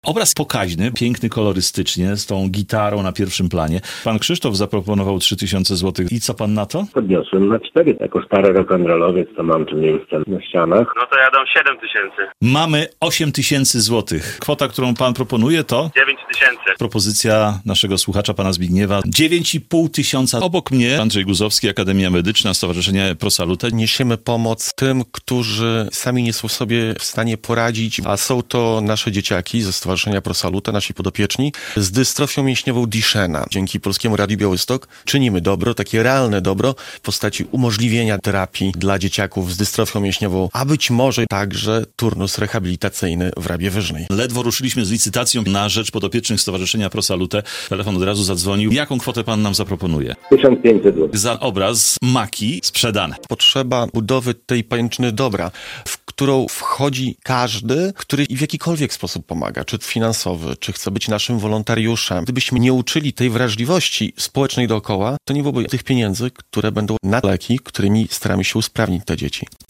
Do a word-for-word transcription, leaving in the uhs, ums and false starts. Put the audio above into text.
Obraz pokaźny, piękny kolorystycznie, z tą gitarą na pierwszym planie. Pan Krzysztof zaproponował trzy tysiące złotych. I co pan na to? Podniosłem na cztery. Jako stary rock'n'rollowiec to mam tu miejsce na ścianach. No to ja dam siedem tysięcy. Mamy osiem tysięcy złotych. Kwota, którą pan proponuje, to? dziewięć tysięcy. Propozycja naszego słuchacza, pana Zbigniewa. dziewięć i pół tysiąca. Obok mnie Andrzej Guzowski, Akademia Medyczna, Stowarzyszenie Pro Salute. Niesiemy pomoc tym, którzy sami nie są sobie w stanie poradzić, a są to nasze dzieciaki ze Stowarzyszenia Pro Salute, nasi podopieczni, z dystrofią mięśniową Duchenne. Dzięki Polskiemu Radiu Białystok czynimy dobro, takie realne dobro w postaci umożliwienia terapii dla dzieciaków z dystrofią mięśniową, a być może także turnus rehabilitacyjny w Rabie Wyżnej. Ledwo ruszyliśmy z licytacją na rzecz podopiecznych Stowarzyszenia Pro Salute. Telefon od razu zadzwonił. Jaką kwotę pan nam zaproponuje? tysiąc pięćset złotych. Za obraz Maki sprzedane. Potrzeba budowy tej pajęczyny dobra, w którą wchodzi każdy, który w jakikolwiek sposób pomaga, czy finansowy, czy chce być naszym wolontariuszem. Gdybyśmy nie uczyli tej wrażliwości społecznej dookoła, to nie byłoby tych pieniędzy, które będą na leki, którymi staramy się usprawnić te dzieci.